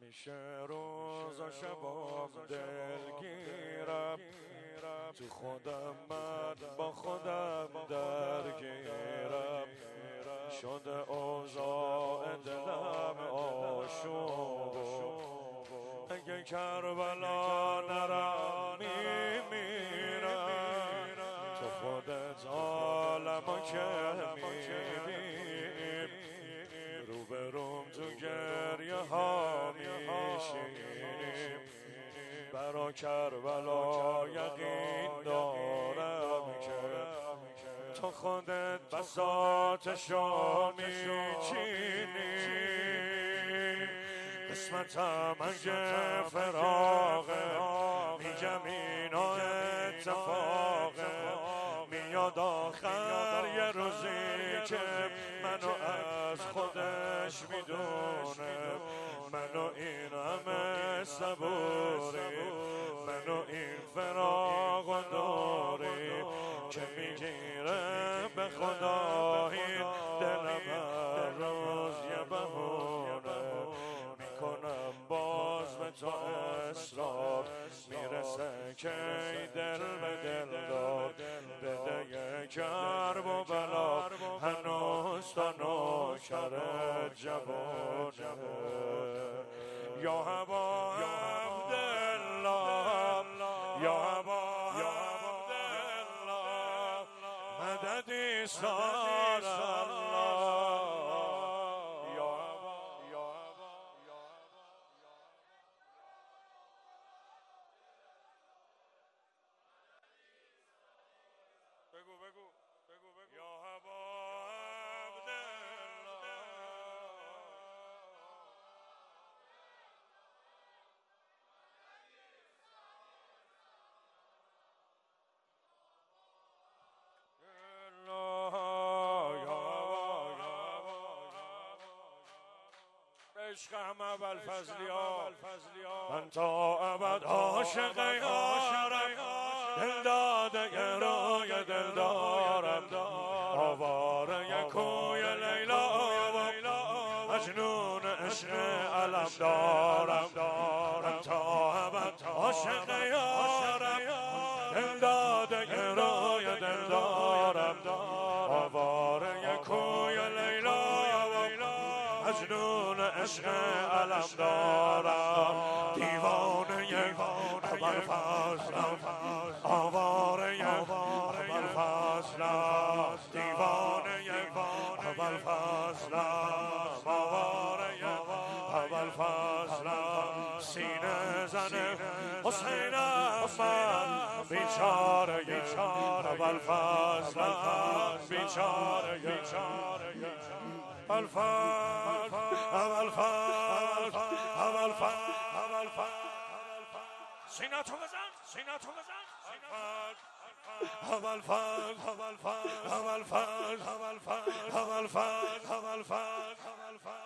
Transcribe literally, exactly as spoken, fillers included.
همیشه روز و شبام دلگیرم، تو خودم من با خودم درگیرم، شده اوضاع دلم آشوب. اگه کربلا نرم میمیرم، تو خودت عالمو که میبینیم، روبروم تو گریه ها میشینیم. برا کربلا یقین دارم که تو خودت بساطشو میچینی. قسمتم اگه فراغه، میگم اینا اتفاقه، میاد آخر یه روزی که منو از خودش میدونه، منو این همه صبوری، منو این فراغ و دوری که میگیره به خدا این دلم هر روز یه بهونه. میکنم باز به تو اصرار، میرسه که ای دل به دل دار، بده یه کرب و بلا هنوز تا نوکرت جوانه. یا هوا عبدالله، یا هوا عبدالله، مددی سار الله. بگو بگو بگو بگو یا هوا عبدالله. عشق هم اول فضلی ها، من تا ابد عاشق یارم، دل داده یه روی دل دارم، آواره کوی لیلا و مجنون عشق علم دارم. من تا ابد عاشق یارم، دل داده یه روی دل دارم، آواره کوی لیلا و مجنون عشق علم دارم. دیوانه اول فصلم، آواره اول فصلم، دیوانه اول فصلم، آواره اول فصلم. سینه زن حسینم من، بیچاره اول فصلم، بیچاره اول فصل، اول فصل، اول فصل، اول فصل. سینه تو بزن، سینه تو بزن. اول فصل، اول فصل، اول فصل، اول فصل، اول فصل، اول فصل، اول فصل.